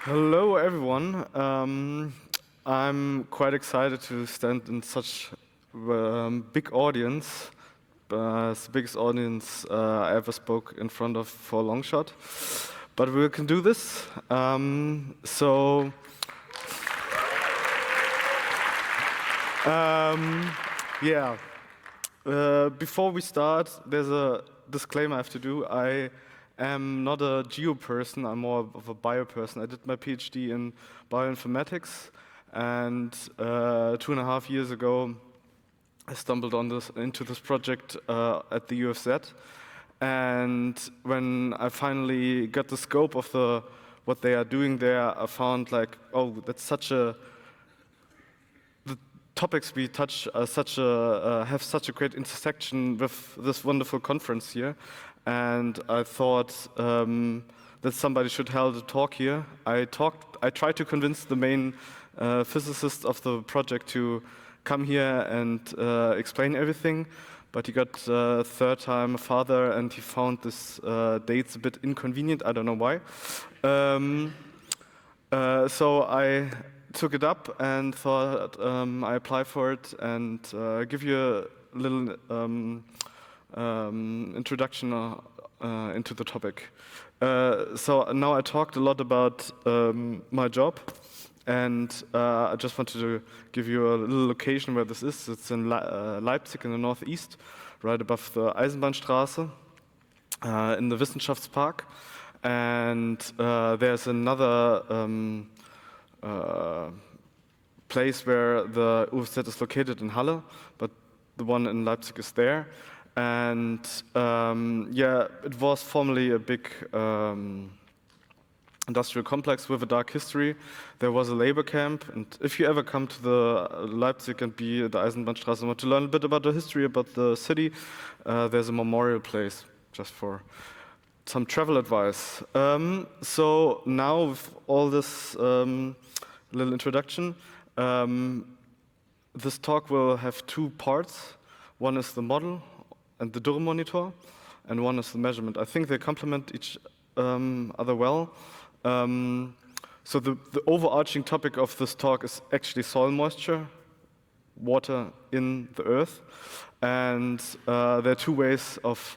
Hello, everyone. I'm quite excited to stand in such big audience. It's the biggest audience I ever spoke in front of for a long shot. But we can do this. Yeah. Before we start, there's a disclaimer I have to do. I am not a geo person, I'm more of a bio person. I did my PhD in bioinformatics, and 2.5 years ago, I stumbled into this project at the UFZ. And when I finally got the scope of what they are doing there, I found like, oh, that's such a topics we touch are have such a great intersection with this wonderful conference here, and I thought that somebody should hold a talk here. I tried to convince the main physicist of the project to come here and explain everything, but he got third time a father, and he found this dates a bit inconvenient. I don't know why. So I took it up and thought I apply for it and give you a little introduction into the topic. So now I talked a lot about my job, and I just wanted to give you a little location where this is. It's in Leipzig in the northeast, right above the Eisenbahnstraße, in the Wissenschaftspark. And there's another place where the UFZ is located in Halle, but the one in Leipzig is there. And yeah, it was formerly a big industrial complex with a dark history. There was a labor camp, and if you ever come to the Leipzig and be at the Eisenbahnstraße and want to learn a bit about the history about the city, there's a memorial place just for some travel advice. So now with all this little introduction, this talk will have two parts. One is the model and the Dürre monitor, and one is the measurement. I think they complement each other well. So the overarching topic of this talk is actually soil moisture, water in the earth, and there are two ways of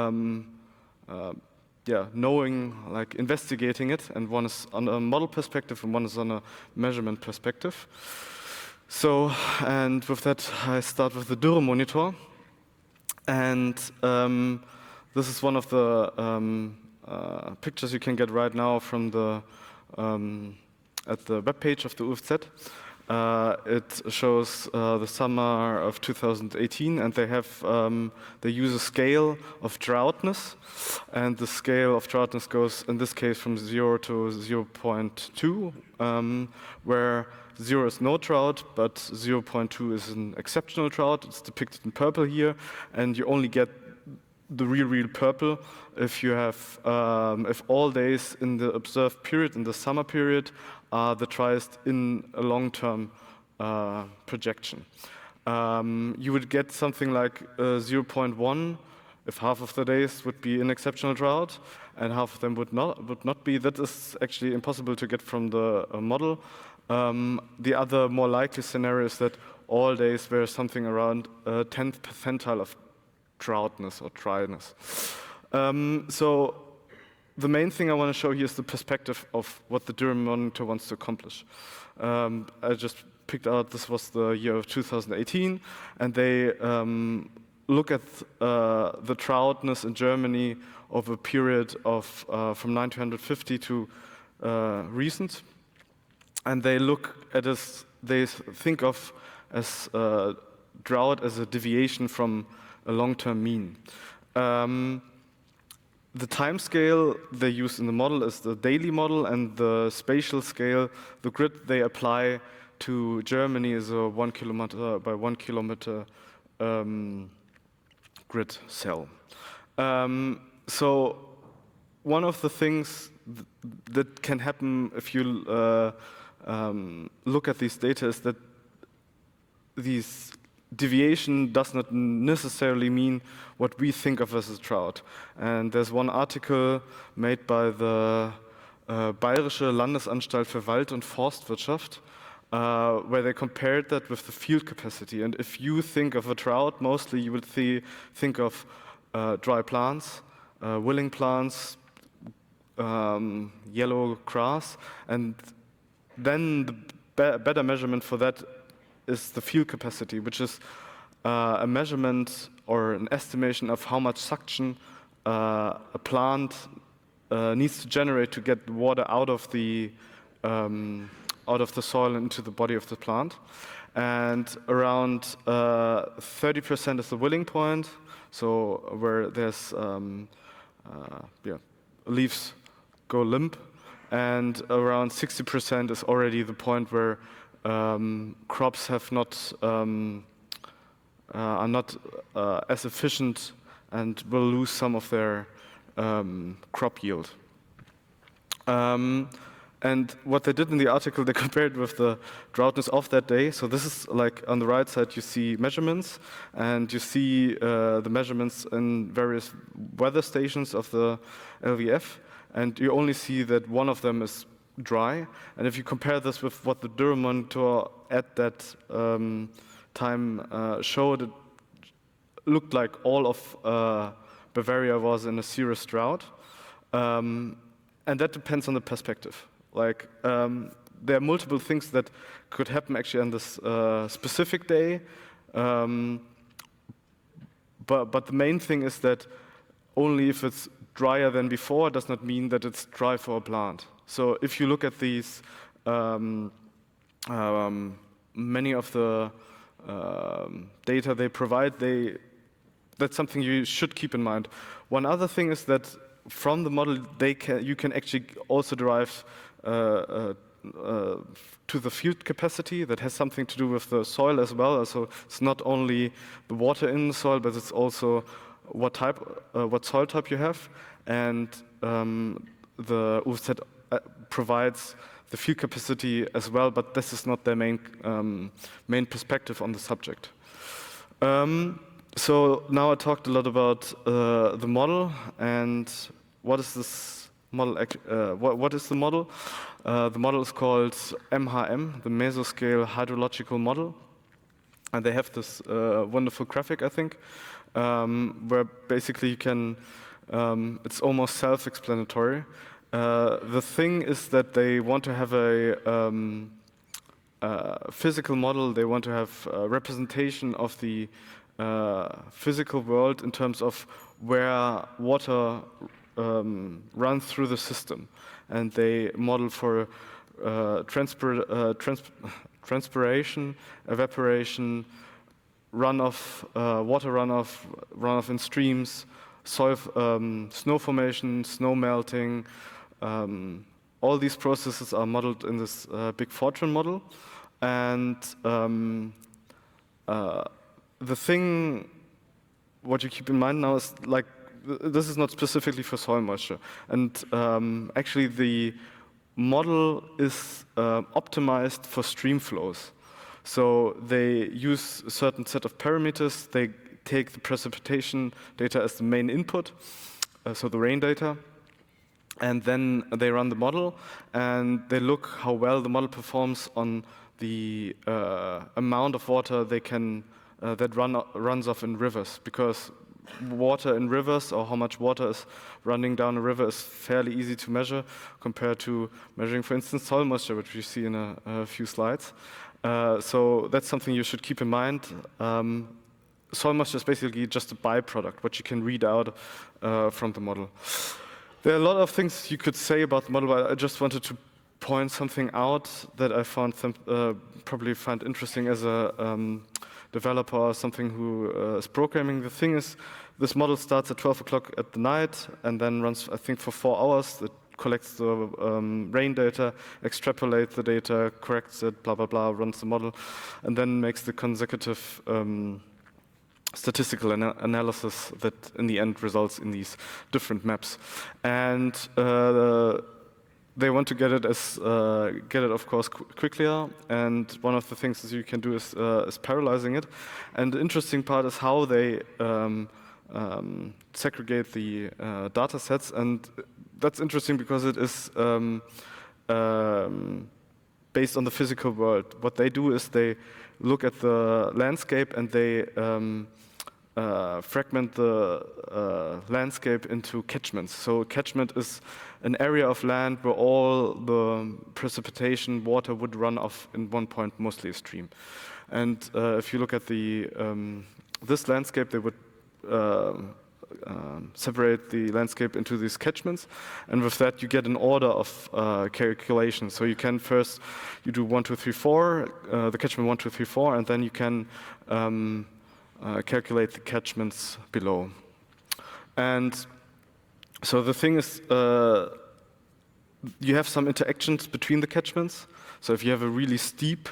knowing, like investigating it, and one is on a model perspective and one is on a measurement perspective. So, and with that, I start with the Dürre monitor, and this is one of the pictures you can get right now from the at the webpage of the UFZ. It shows the summer of 2018, and they use a scale of droughtness, and the scale of droughtness goes, in this case, from 0 to 0.2, where 0 is no drought, but 0.2 is an exceptional drought. It's depicted in purple here, and you only get the real purple if you have if all days in the observed period, in the summer period, are the driest in a long-term projection. You would get something like 0.1 if half of the days would be an exceptional drought and half of them would not be. That is actually impossible to get from the model. The other more likely scenario is that all days were something around 10th percentile of droughtness or dryness. So the main thing I want to show here is the perspective of what the Dürre monitor wants to accomplish. I just picked out, this was the year of 2018, and they look at the droughtness in Germany over a period of from 1950 to recent. And they look at this, they think of as drought as a deviation from a long-term mean. The time scale they use in the model is the daily model, and the spatial scale, the grid they apply to Germany, is a 1 kilometer by 1 kilometer grid cell. So one of the things that can happen if you look at these data is that these deviation does not necessarily mean what we think of as a drought. And there's one article made by the Bayerische Landesanstalt für Wald- und Forstwirtschaft, where they compared that with the field capacity. And if you think of a drought, mostly you would think of dry plants, willing plants, yellow grass, and then the better measurement for that is the field capacity, which is a measurement or an estimation of how much suction a plant needs to generate to get water out of the soil into the body of the plant. And around 30% is the willing point, so where there's leaves go limp, and around 60% is already the point where crops have not are not as efficient and will lose some of their crop yield. And what they did in the article, they compared with the droughtness of that day. So this is like on the right side, you see measurements, and you see the measurements in various weather stations of the LVF, and you only see that one of them is dry. And if you compare this with what the Dürre monitor at that time showed, it looked like all of Bavaria was in a serious drought. And that depends on the perspective. Like, there are multiple things that could happen actually on this specific day. But the main thing is that only if it's drier than before does not mean that it's dry for a plant. So if you look at these, many of the data they provide, that's something you should keep in mind. One other thing is that from the model, you can actually also derive to the field capacity that has something to do with the soil as well. So it's not only the water in the soil, but it's also what soil type you have. And the UFZ provides the field capacity as well, but this is not their main perspective on the subject. So now I talked a lot about the model and what is this model? What is the model? The model is called MHM, the Mesoscale Hydrological Model, and they have this wonderful graphic, I think, where basically you can. It's almost self-explanatory. The thing is that they want to have a physical model. They want to have a representation of the physical world in terms of where water runs through the system, and they model for transpiration, evaporation, runoff, water runoff in streams, soil, snow formation, snow melting. All these processes are modeled in this big Fortran model, and the thing what you keep in mind now is like this is not specifically for soil moisture, and actually the model is optimized for stream flows. So they use a certain set of parameters. They take the precipitation data as the main input, so the rain data, and then they run the model, and they look how well the model performs on the amount of water they can that runs off in rivers, because water in rivers, or how much water is running down a river, is fairly easy to measure compared to measuring, for instance, soil moisture, which we see in a few slides. So that's something you should keep in mind. Soil moisture is basically just a byproduct, what you can read out from the model. There are a lot of things you could say about the model, but I just wanted to point something out that I found probably find interesting as a developer or something who is programming. The thing is, this model starts at 12 o'clock at the night and then runs, I think, for 4 hours. It collects the rain data, extrapolates the data, corrects it, blah, blah, blah, runs the model, and then makes the consecutive statistical analysis that in the end results in these different maps. And they want to get it of course quickly, and one of the things that you can do is parallelizing it. And the interesting part is how they segregate the data sets. And that's interesting because it is based on the physical world. What they do is they look at the landscape and they fragment the landscape into catchments. So a catchment is an area of land where all the precipitation water would run off in one point, mostly a stream. And if you look at the this landscape, they would separate the landscape into these catchments, and with that you get an order of calculation. So you can first you do 1, 2, 3, 4, the catchment 1, 2, 3, 4, and then you can calculate the catchments below. And so the thing is, you have some interactions between the catchments. So if you have a really steep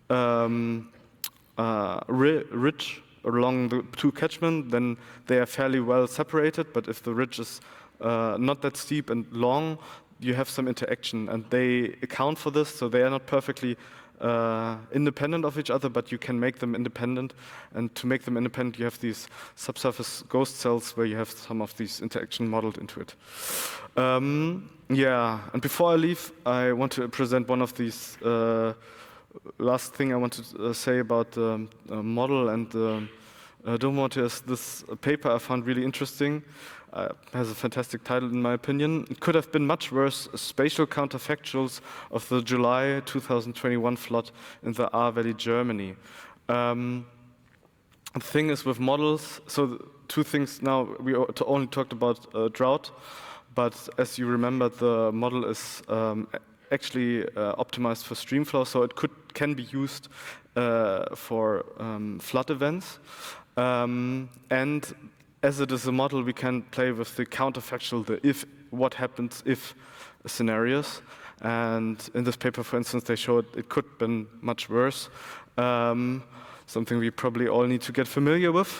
ridge along the two catchments, then they are fairly well separated. But if the ridge is not that steep and long, you have some interaction, and they account for this. So they are not perfectly independent of each other, but you can make them independent. And to make them independent, you have these subsurface ghost cells where you have some of these interaction modeled into it. Yeah, and before I leave, I want to present one of these last thing I want to say about the model and the Duromotor is this paper I found really interesting. Has a fantastic title in my opinion. It could have been much worse, spatial counterfactuals of the July 2021 flood in the Ahr Valley, Germany. The thing is with models, so two things now, we only talked about drought, but as you remember, the model is actually optimized for streamflow, so it can be used for flood events. And as it is a model, we can play with the counterfactual, the what happens if scenarios. And in this paper, for instance, they showed it could have been much worse. Something we probably all need to get familiar with.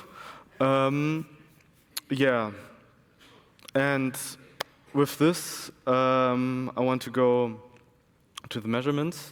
Yeah. And with this, I want to go to the measurements.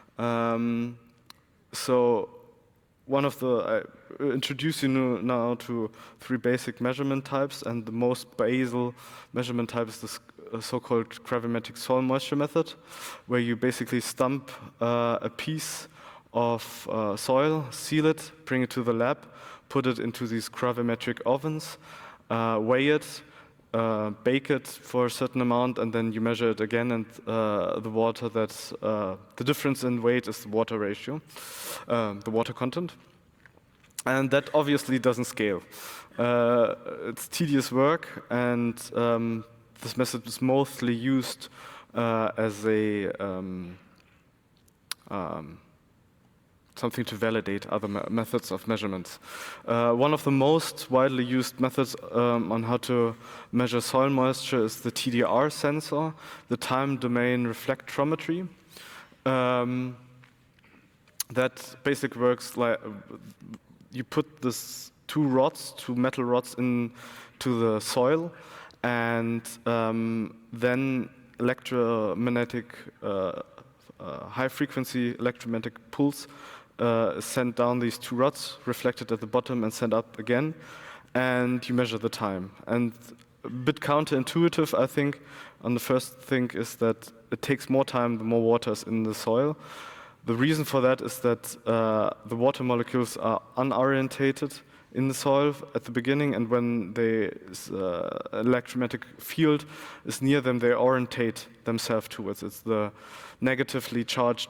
So one of the, I introduce you now to 3 basic measurement types, and the most basal measurement type is this so-called gravimetric soil moisture method, where you basically stump a piece of soil, seal it, bring it to the lab, put it into these gravimetric ovens, weigh it, bake it for a certain amount, and then you measure it again, and the water that's, the difference in weight is the water ratio, the water content. And that obviously doesn't scale. It's tedious work, and this method is mostly used as a something to validate other methods of measurements. One of the most widely used methods on how to measure soil moisture is the TDR sensor, the time domain reflectometry. That basically works like you put this two metal rods into the soil, and then electromagnetic high frequency electromagnetic pulse send down these 2 rods, reflected at the bottom and sent up again, and you measure the time. And a bit counterintuitive, I think, on the first thing is that it takes more time the more water is in the soil. The reason for that is that the water molecules are unorientated in the soil at the beginning, and when the electromagnetic field is near them, they orientate themselves towards it. It's the negatively charged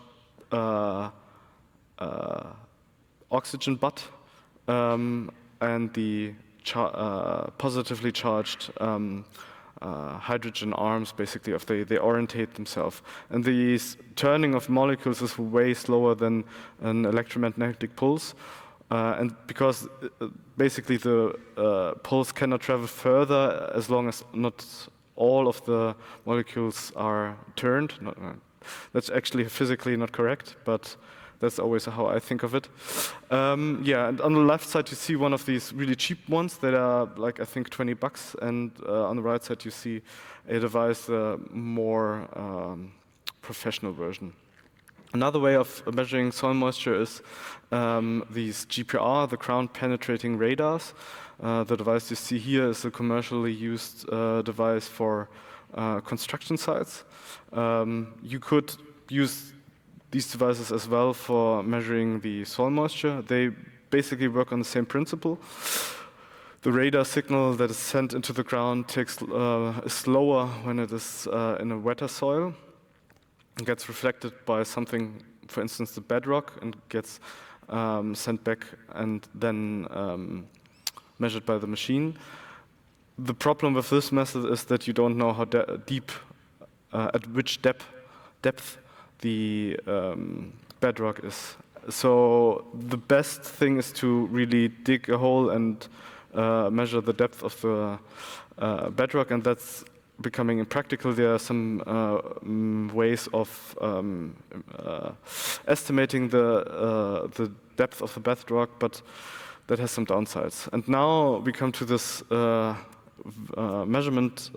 oxygen butt and the positively charged hydrogen arms, basically, if they orientate themselves. And the turning of molecules is way slower than an electromagnetic pulse. And because basically the pulse cannot travel further as long as not all of the molecules are turned. That's actually physically not correct, but that's always how I think of it. Yeah, and on the left side you see one of these really cheap ones that are like, I think, $20, and on the right side you see a device, more professional version. Another way of measuring soil moisture is these GPR, the ground penetrating radars. The device you see here is a commercially used device for construction sites. You could use these devices as well for measuring the soil moisture. They basically work on the same principle. The radar signal that is sent into the ground is slower when it is in a wetter soil. It gets reflected by something, for instance, the bedrock, and gets sent back and then measured by the machine. The problem with this method is that you don't know how deep, at which depth the bedrock is. So the best thing is to really dig a hole and measure the depth of the bedrock, and that's becoming impractical. There are some ways of estimating the depth of the bedrock, but that has some downsides. And now we come to this measurement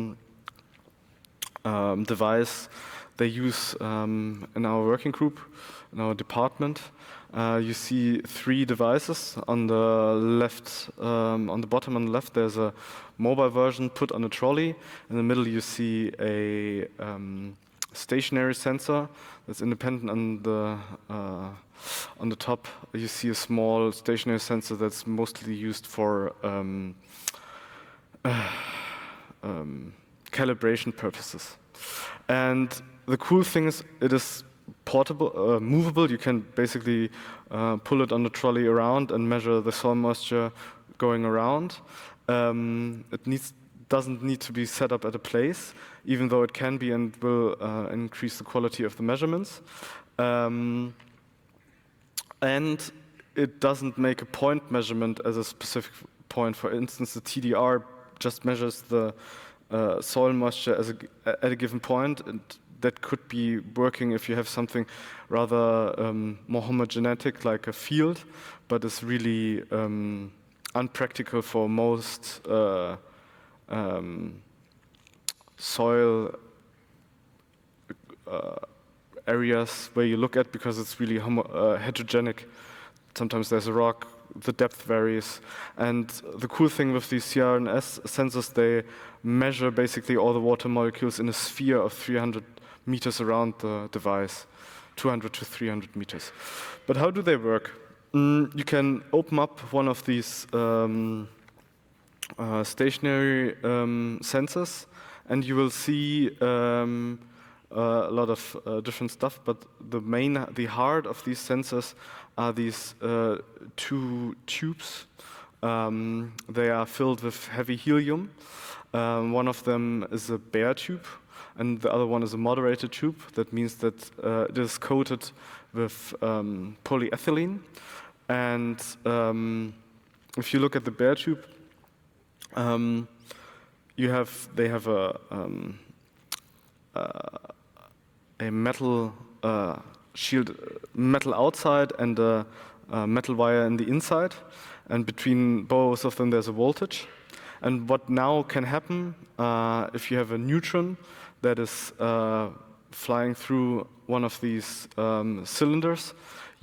device they use in our working group, in our department. You see 3 devices on the left, on the bottom on the left. There's a mobile version put on a trolley. In the middle, you see a stationary sensor that's independent. On the top, you see a small stationary sensor that's mostly used for calibration purposes. And the cool thing is, it is portable, movable. You can basically pull it on the trolley around and measure the soil moisture going around. It doesn't need to be set up at a place, even though it can be and will increase the quality of the measurements. And it doesn't make a point measurement as a specific point. For instance, the TDR just measures the soil moisture at a given point. And that could be working if you have something rather more homogenetic, like a field, but it's really unpractical for most soil areas where you look at, because it's really heterogenic. Sometimes there's a rock, the depth varies. And the cool thing with these CRNS sensors, they measure basically all the water molecules in a sphere of 300 meters around the device, 200 to 300 meters. But how do they work? You can open up one of these stationary sensors, and you will see a lot of different stuff. But the heart of these sensors are these 2 tubes. They are filled with heavy helium. One of them is a bare tube, and the other one is a moderated tube. That means that it is coated with polyethylene. And if you look at the bare tube, they have a metal shield, metal outside, and a metal wire in the inside. And between both of them, there's a voltage. And what now can happen if you have a neutron that is flying through one of these cylinders,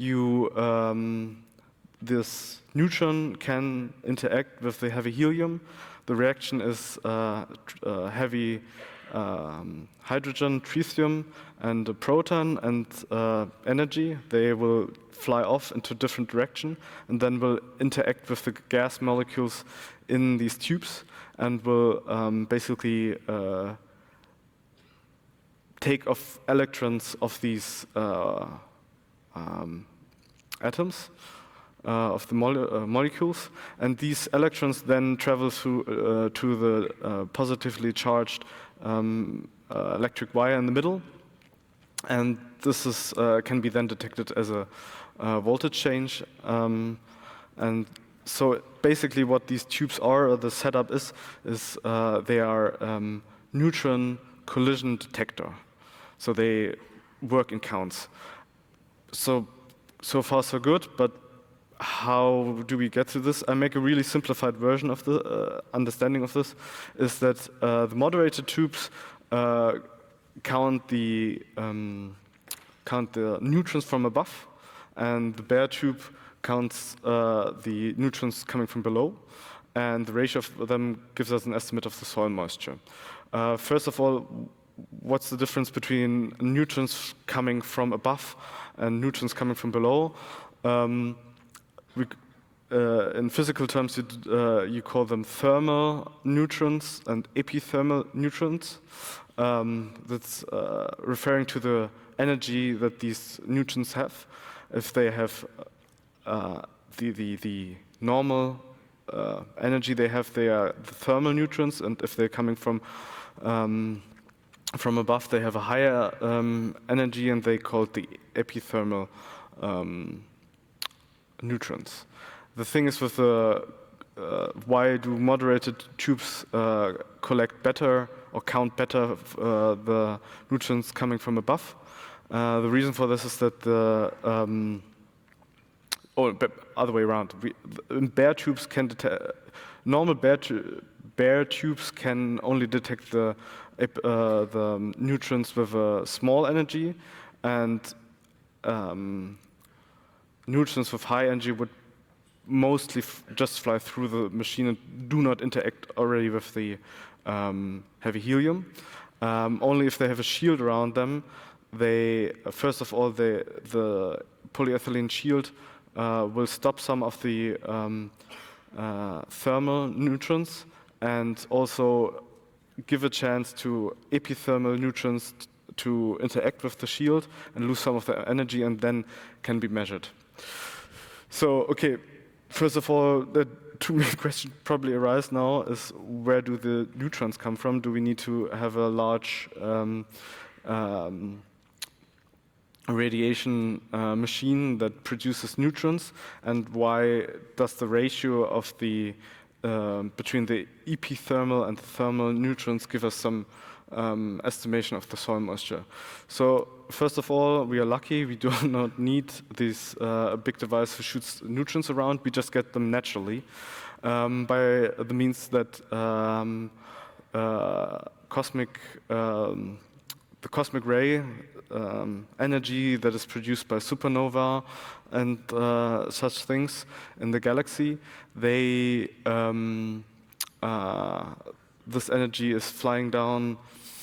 this neutron can interact with the heavy helium. The reaction is heavy hydrogen, tritium, and a proton and energy. They will fly off into different direction and then will interact with the gas molecules in these tubes and will basically take off electrons of these atoms, of the molecules, and these electrons then travel through to the positively charged electric wire in the middle, and this can be then detected as a voltage change. And so basically what these tubes are, or the setup is they are neutron collision detector. So they work in counts. So far so good, but how do we get to this? I make a really simplified version of the understanding of this, is that the moderated tubes count the count the nutrients from above, and the bare tube counts the nutrients coming from below, and the ratio of them gives us an estimate of the soil moisture. First of all, what's the difference between nutrients coming from above and nutrients coming from below? In physical terms, you call them thermal nutrients and epithermal nutrients. That's referring to the energy that these nutrients have. If they have the normal energy they have, they are the thermal nutrients, and if they're coming from above, they have a higher energy, and they call it the epithermal nutrients. The thing is with the why do moderated tubes collect better or count better the nutrients coming from above? The reason for this is that the other way around. Bare tubes can detect normal bare tubes can only detect the nutrients with a small energy, and nutrients with high energy would mostly just fly through the machine and do not interact already with the heavy helium. Only if they have a shield around them, they first of all the polyethylene shield will stop some of the thermal nutrients and also give a chance to epithermal nutrients to interact with the shield and lose some of their energy, and then can be measured. So, okay, first of all, the two main questions probably arise now is where do the neutrons come from? Do we need to have a large radiation machine that produces neutrons, and why does the ratio of the between the epithermal and the thermal neutrons give us some estimation of the soil moisture? So first of all, we are lucky. We do not need this big device who shoots neutrons around. We just get them naturally by the means that the cosmic ray energy that is produced by supernova and such things in the galaxy, this energy is flying down,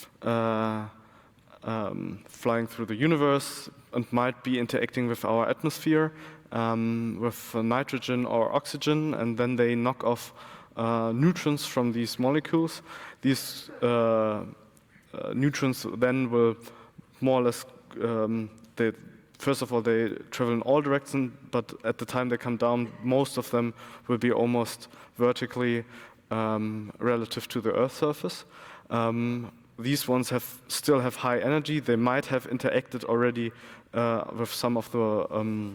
flying through the universe, and might be interacting with our atmosphere, with nitrogen or oxygen, and then they knock off neutrons from these molecules. These neutrons then will more or less, first of all, they travel in all directions, but at the time they come down, most of them will be almost vertically relative to the Earth's surface. These ones still have high energy. They might have interacted already with some of the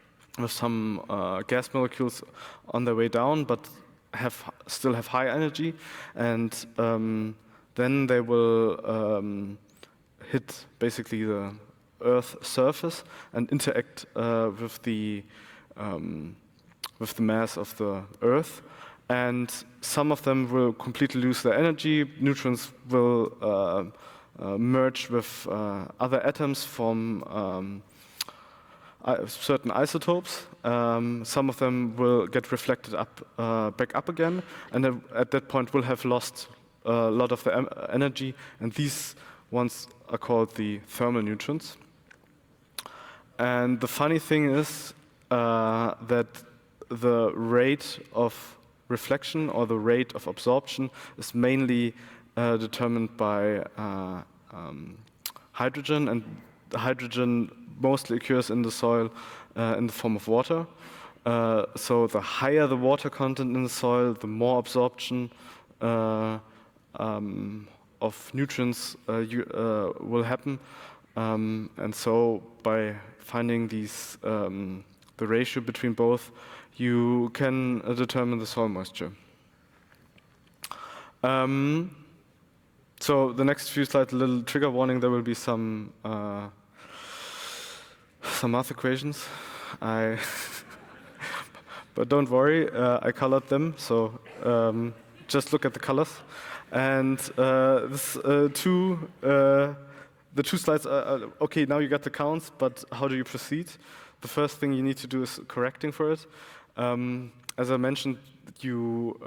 gas molecules on their way down, but still have high energy, and then they will hit basically the Earth's surface and interact with the mass of the Earth. And some of them will completely lose their energy. Neutrons will merge with other atoms from certain isotopes. Some of them will get reflected back up again, and at that point will have lost a lot of the energy, and these ones are called the thermal neutrons. And the funny thing is that the rate of reflection or the rate of absorption is mainly determined by hydrogen, and the hydrogen mostly occurs in the soil in the form of water. So the higher the water content in the soil, the more absorption of nutrients will happen. And so by finding these the ratio between both, you can determine the soil moisture. So the next few slides, a little trigger warning, there will be some math equations. But don't worry, I colored them, so just look at the colors. And the two slides are, okay, now you got the counts, but how do you proceed? The first thing you need to do is correcting for it. As I mentioned, you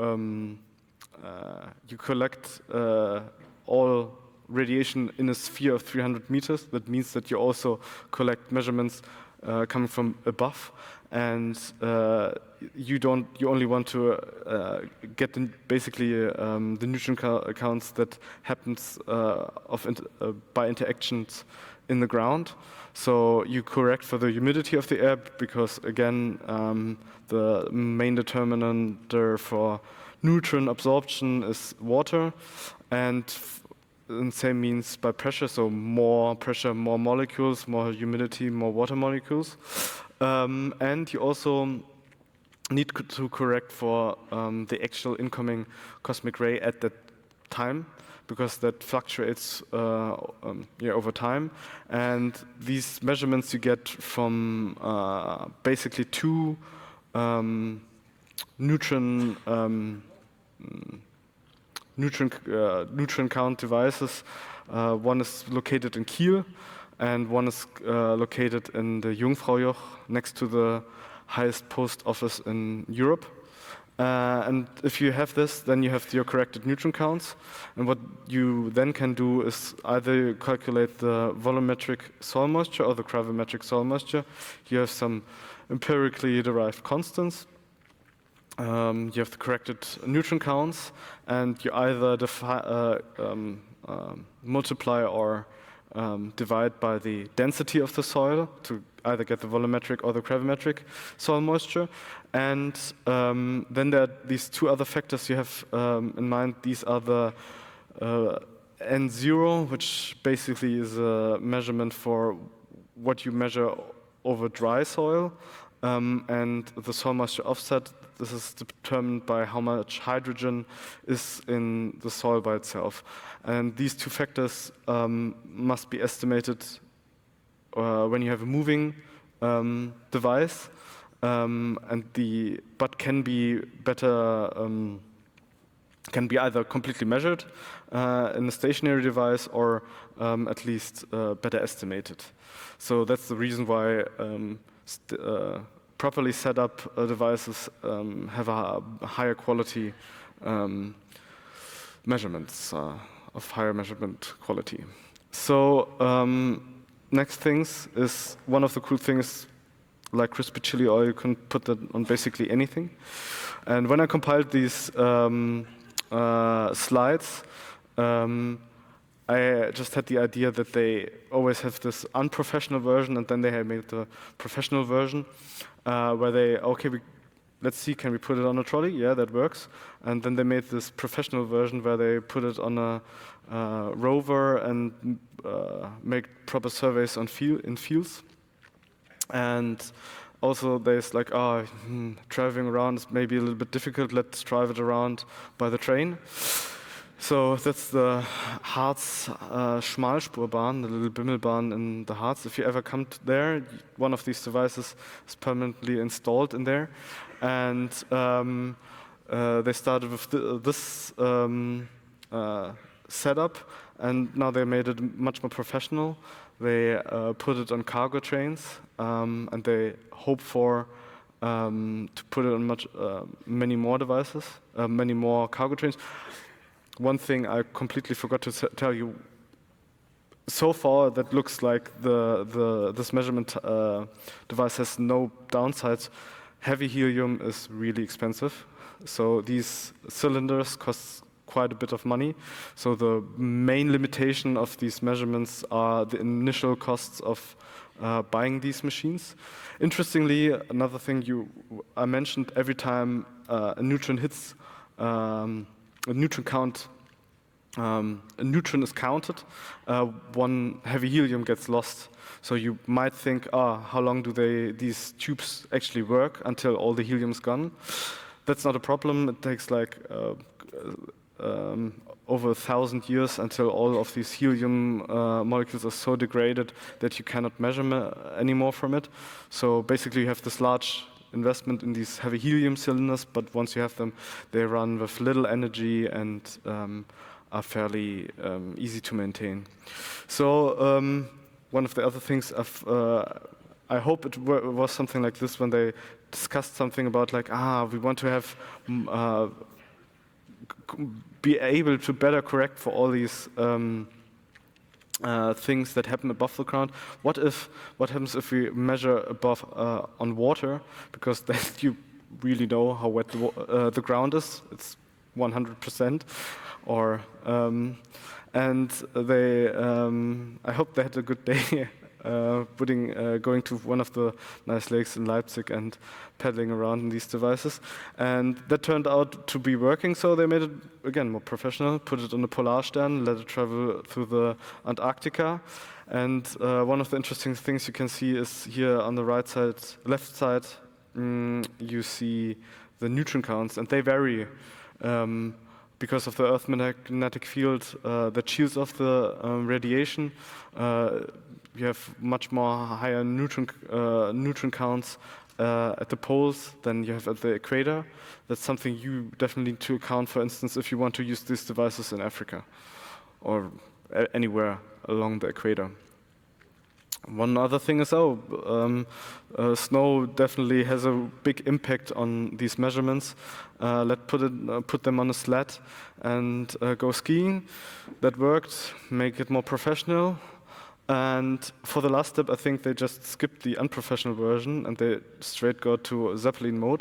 collect all radiation in a sphere of 300 meters. That means that you also collect measurements coming from above, and you only want to get basically the neutron counts that happens by interactions in the ground. So you correct for the humidity of the air because, again, the main determinant for neutron absorption is water, and same means by pressure, so more pressure, more molecules, more humidity, more water molecules. And you also need to correct for the actual incoming cosmic ray at that time, because that fluctuates over time. And these measurements you get from basically two neutron count devices. One is located in Kiel, and one is located in the Jungfraujoch, next to the highest post office in Europe. And if you have this, then you have your corrected neutron counts. And what you then can do is either calculate the volumetric soil moisture or the gravimetric soil moisture. You have some empirically derived constants. You have the corrected neutron counts, and you either multiply or divide by the density of the soil to either get the volumetric or the gravimetric soil moisture. And then there are these two other factors you have in mind. These are the N0, which basically is a measurement for what you measure over dry soil, and the soil moisture offset. This is determined by how much hydrogen is in the soil by itself. And these two factors must be estimated when you have a moving device, but can be better, can be either completely measured in a stationary device or at least better estimated. So that's the reason why properly set up devices have a higher quality measurements, of higher measurement quality. So next things is, one of the cool things, like crispy chili oil, you can put that on basically anything. And when I compiled these slides, I just had the idea that they always have this unprofessional version, and then they had made the professional version, where let's see, can we put it on a trolley? Yeah, that works. And then they made this professional version where they put it on a rover and make proper surveys in fields. And also there's like, driving around is maybe a little bit difficult, let's drive it around by the train. So that's the Harz Schmalspurbahn, the little Bimmelbahn in the Harz. If you ever come there, one of these devices is permanently installed in there. And they started with this setup, and now they made it much more professional. They put it on cargo trains, and they hope for to put it on many more devices, many more cargo trains. One thing I completely forgot to tell you, so far that looks like this measurement device has no downsides. Heavy helium is really expensive, so these cylinders cost quite a bit of money. So the main limitation of these measurements are the initial costs of buying these machines. Interestingly, another thing I mentioned, every time a neutron hits a neutron count, a neutron is counted, one heavy helium gets lost. So you might think, how long do these tubes actually work until all the helium's gone? That's not a problem. It takes like over 1,000 years until all of these helium molecules are so degraded that you cannot measure anymore from it. So basically you have this large investment in these heavy helium cylinders, but once you have them, they run with little energy and are fairly easy to maintain. So one of the other things I hope it was something like this when they discussed something about like, we want to have be able to better correct for all these things that happen above the ground. What happens if we measure above on water? Because then you really know how wet the ground is. It's 100%. Or and they, I hope they had a good day going to one of the nice lakes in Leipzig and paddling around in these devices. And that turned out to be working, so they made it, again, more professional, put it on the Polarstern, let it travel through the Antarctica. And one of the interesting things you can see is here on the left side, you see the neutron counts, and they vary because of the Earth magnetic field that shields off the radiation. You have much more higher neutron counts at the poles than you have at the equator. That's something you definitely need to account for instance, if you want to use these devices in Africa or anywhere along the equator. One other thing is, snow definitely has a big impact on these measurements. Let's put them on a sled and go skiing. That worked, make it more professional. And for the last step, I think they just skipped the unprofessional version and they straight go to Zeppelin mode.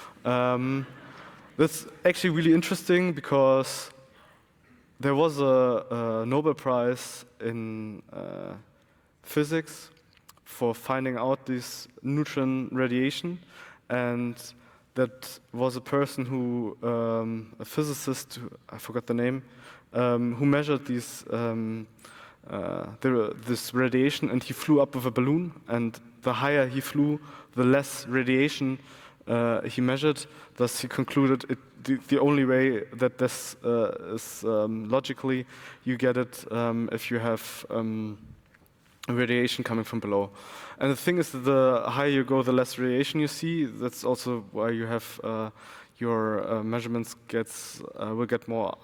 That's actually really interesting because there was a Nobel Prize in physics for finding out this neutron radiation, and that was a person who, a physicist, I forgot the name, who measured these this radiation, and he flew up with a balloon, and the higher he flew, the less radiation he measured. Thus, he concluded the only way that this is logically you get it if you have radiation coming from below. And the thing is that the higher you go, the less radiation you see. That's also why you have your measurements will get more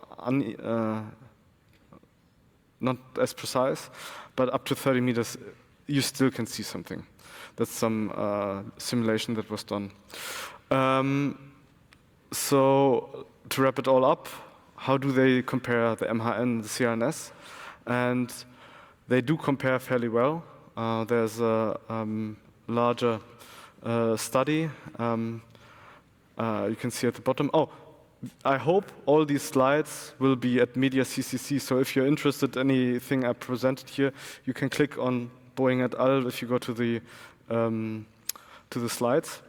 not as precise, but up to 30 meters you still can see something. That's some simulation that was done. So to wrap it all up, how do they compare the MHN and the CRNS? And they do compare fairly well. There's a larger study. You can see at the bottom. Oh, I hope all these slides will be at Media CCC. So if you're interested in anything I presented here, you can click on Boeing et al. If you go to the slides.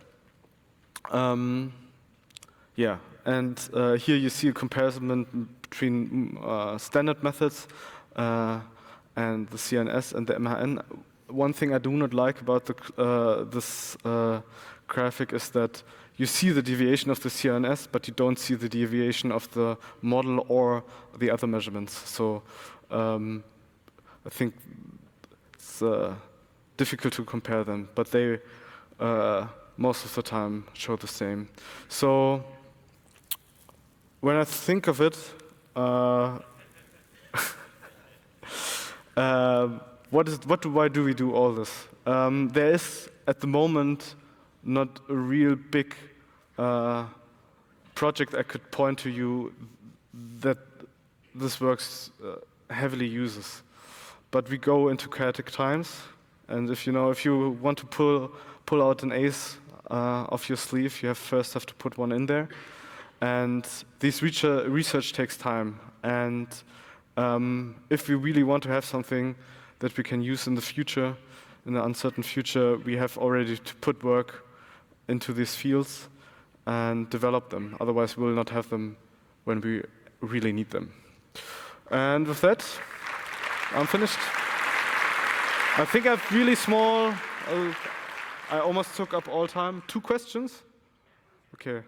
Yeah, and here you see a comparison between standard methods and the CNS and the MHN. One thing I do not like about this graphic is that you see the deviation of the CRNS, but you don't see the deviation of the model or the other measurements. So I think it's difficult to compare them, but they most of the time show the same. So when I think of it, why do we do all this? There is, at the moment, not a real big project I could point to you that this works heavily uses. But we go into chaotic times, and if you want to pull out an ace off your sleeve, you first have to put one in there. And this research takes time. And if we really want to have something that we can use in the future, in the uncertain future, we have already to put work into these fields and develop them. Otherwise, we will not have them when we really need them. And with that, I'm finished. I think I have really small, I almost took up all time. 2 questions? Okay.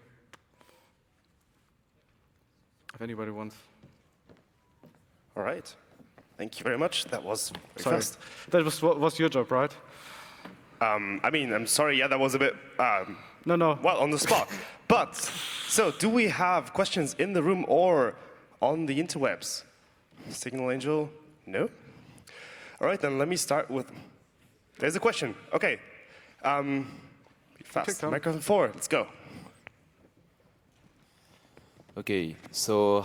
If anybody wants. All right. Thank you very much. That was very fast. That was your job, right? I mean, I'm sorry. Yeah, that was a bit, No. well, on the spot. But, so do we have questions in the room or on the interwebs? Signal Angel? No? All right, then let me start with, there's a question. Okay. Be fast. time. Microphone 4, let's go. Okay, so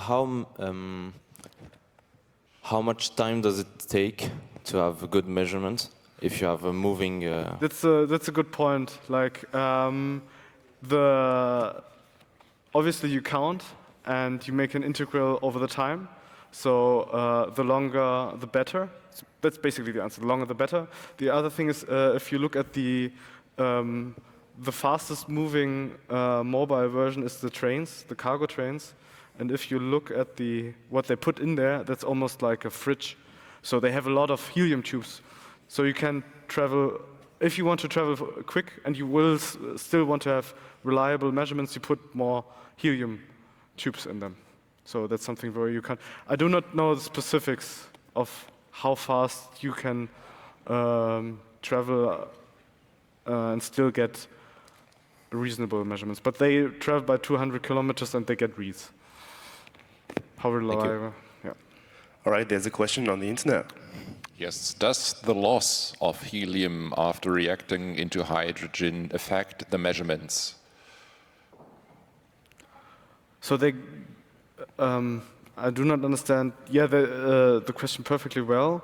how much time does it take to have a good measurement if you have a moving? That's a good point. Like obviously you count and you make an integral over the time. So the longer the better. That's basically the answer. The longer the better. The other thing is if you look at the fastest moving mobile version is the trains, the cargo trains. And if you look at what they put in there, that's almost like a fridge. So they have a lot of helium tubes. So you can travel, if you want to travel quick and you will still want to have reliable measurements, you put more helium tubes in them. So that's something where you can, I do not know the specifics of how fast you can travel and still get reasonable measurements. But they travel by 200 kilometers and they get reads. How reliable? Yeah. All right, there's a question on the internet. Yes. Does the loss of helium after reacting into hydrogen affect the measurements? So they, I do not understand. Yeah, the question perfectly well.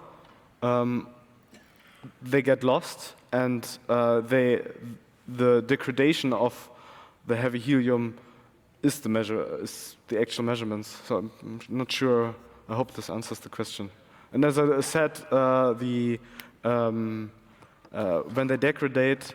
They get lost, and the degradation of the heavy helium is the actual measurements. So I'm not sure. I hope this answers the question. And as I said, when they degrade,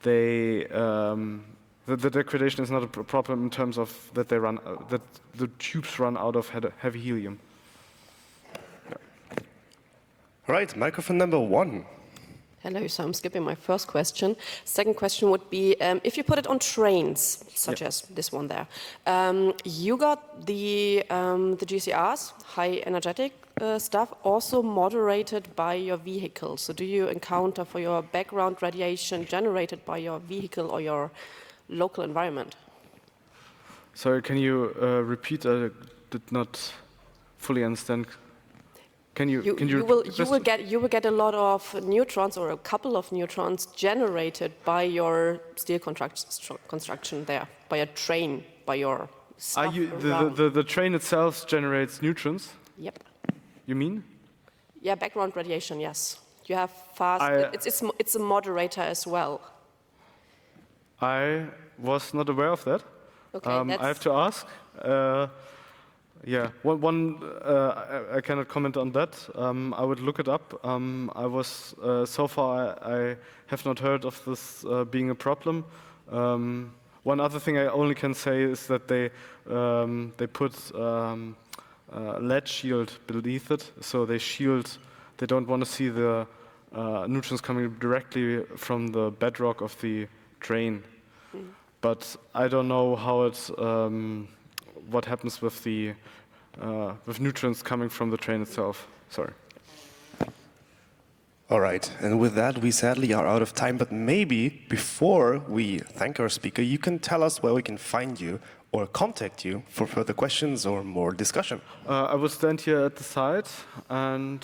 the degradation is not a problem in terms of that that the tubes run out of heavy helium. All right, microphone number 1. Hello, so I'm skipping my first question. Second question would be, if you put it on trains, such as this one there, you got the GCRs, high energetic stuff, also moderated by your vehicle. So do you encounter for your background radiation generated by your vehicle or your local environment? Sorry, can you repeat? I did not fully understand. You will get a lot of neutrons or a couple of neutrons generated by your steel construction there, by a train, by your stuff the train itself generates neutrons? Yep. You mean? Yeah, background radiation, yes. You have fast, it's a moderator as well. I was not aware of that. Okay, I have to ask. Yeah, I cannot comment on that. I would look it up. So far I have not heard of this being a problem. One other thing I only can say is that they put lead shield beneath it, so they don't want to see the neutrons coming directly from the bedrock of the train. But I don't know how what happens with with neutrons coming from the train itself. Sorry. All right, and with that, we sadly are out of time, but maybe before we thank our speaker, you can tell us where we can find you or contact you for further questions or more discussion. I will stand here at the side, and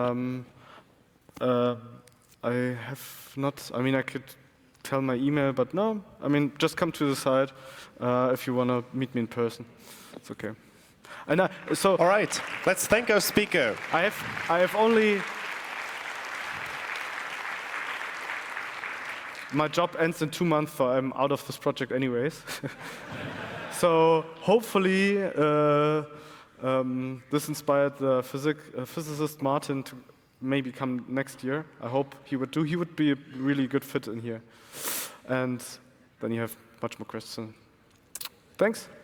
I have not, I could tell my email, but no, just come to the side if you want to meet me in person. It's okay. And all right, let's thank our speaker. I have only. My job ends in 2 months, so I'm out of this project anyways. So hopefully this inspired the physicist Martin to maybe come next year. I hope he would do. He would be a really good fit in here. And then you have much more questions. Thanks.